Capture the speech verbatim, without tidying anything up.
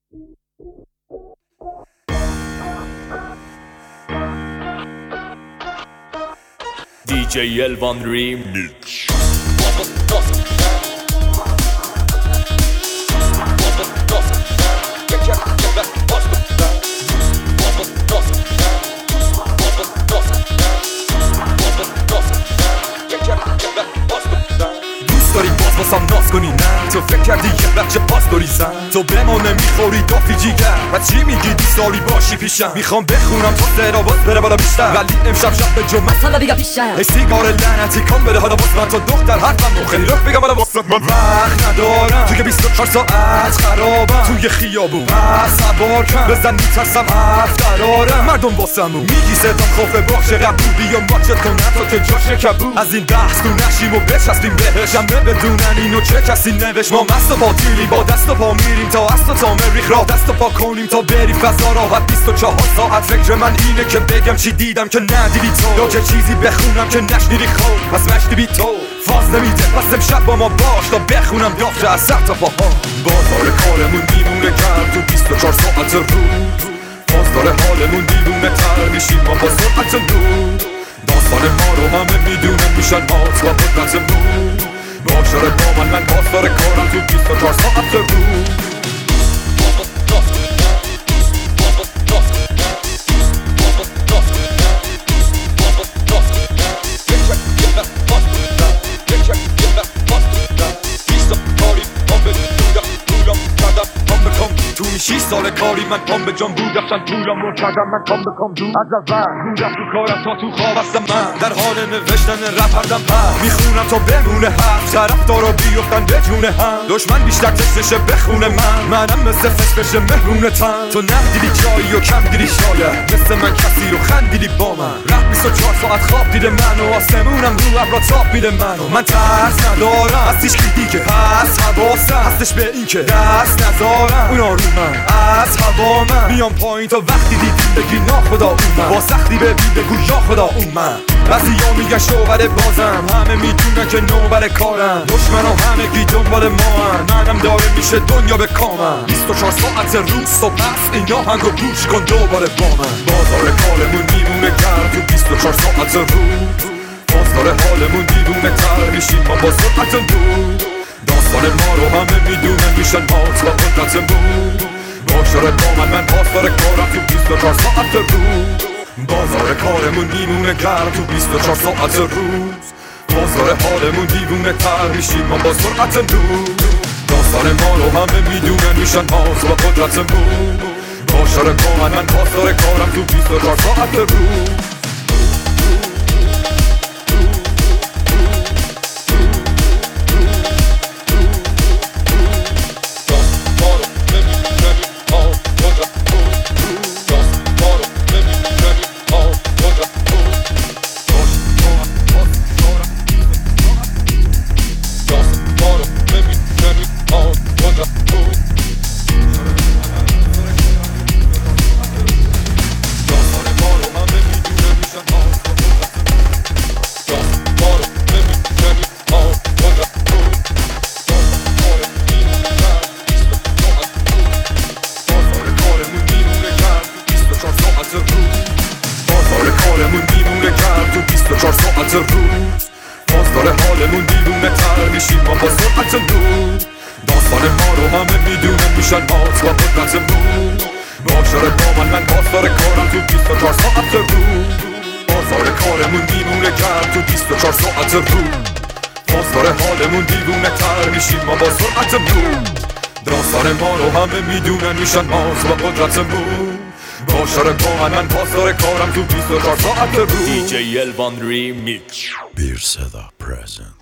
دی جی الوان ریمیکس. داری باز باسم ناز کنی نه تو فکر کردی یه بچه پاس داری زن تو به ما نمیخوری دافی جیگر و چی میگی دوست داری باشی پیشم میخوام بخونم تا سر باز بره بالا بیشتر ولی امشب شب به جمعه مثلا بگم پیشم ای سیگار لعنتی کن بده حالا باز من تو دختر حرفم خیلی رفت بگم حالا واسه من وقت ندارم توی بیست و چهار ساعت خرابم توی خیابون بس سوار کن بزن میترسم حرف درارم مردم واسمون میگی صدام خوفه باشه قبول بیا ماچت کنم تا که جاشه کبول از این بحث تو نشیم و بچسبیم بهش همه بدونن اینو چه کسی نوشت ما مست و باطیلی با دست و پا میریم تا اصل و تا مریخ را دست و پا کنیم تا بری فضا راحت بیست و چهار ساعت فکر من اینه که بگم چی دیدم که ندیدی تو یا چه چیزی بخونم که نشنیدی خوب پس مشتی بی تو فاز نمیده پس امشب با ما باش تا بخونم دافته از سر تا پاها بازار کارمون میمونه گرم تو بیست و چهار ساعت روز فاز داره حالمون دیوونه تر میشیم ما با سرعت نور داستان ما رو همه میدونن میشن مات و قدرتمون باشاره با من من بازار کارم تو بیست و چهار ساعت روز شیش سال کاری من پام به جان بود رفتن پولم رو کردم من کام به کام دو از اول بودم تو کارم تا تو خواب هستم من در حال نوشتن رپ هردم پر میخونم تا بمونه هفت طرف دارا بیفتن به جونه هم دشمن بیشتر تستشه بخونه من منم مثل فش بشه مهرونه تن تو ندیدی جایی و کم دیدی شاید مثل من کسی رو خندیدی با من رپ بیست و چهار ساعت خواب دیده من و آسمونم رو ابرا تاب میده من و من ترس ندارم از هیچ کی دیگه هست حواسم هستش به این که دست نذارم اونا رو من از هوا من میام پایین تا وقتی دیدیم بگی ناخدا اومد با سختی ببین بگو یا خدا اومد بعضی ها میگن شوبر بازم همه میدونن که نوبر کارم دشمن ها همه گی دنبال ما هم منم داره میشه دنیا به کامم بیست و چهار ساعت روز و پس اینا هنگو گوش کن دوباره با من بازار کارمون میمونه گرم تو بیست و چهار ساعت روز بازار حالمون دیوونه تر میشیم ما با سرعت نور داستان ما رو همه میدونن میشن مات و قدرتمون باشاره با من من بازار کارم تو بیست و چهار ساعت روز بازار کارمون میمونه گرم تو بیست و چهار ساعت روز بازار حالمون دیوونه تر میشیم ما با سرعت نور داستان ما رو همه میدونن میشن مات و قدرتمون باشاره با من من بازار کارم تو بیست و چهار ساعت روز روز بازار حالمون دیوونه تر میشیم ما با سرعت نور داستان ما رو همه میدونن میشن مات و قدرتمون باشاره با من من بازار کارم تو بیست و چهار ساعت روز بازار کارمون دیوونه کرد تو بیست و چهار ساعت روز بازار حالمون دیوونه تر میشیم ما با سرعت نور داستان ما رو همه میدونن میشن مات و قدرتمون باشاره با من من بازار کارم تو بیست و چهار ساعت روز دی جی الوان ریمیکس. Bir Seda present.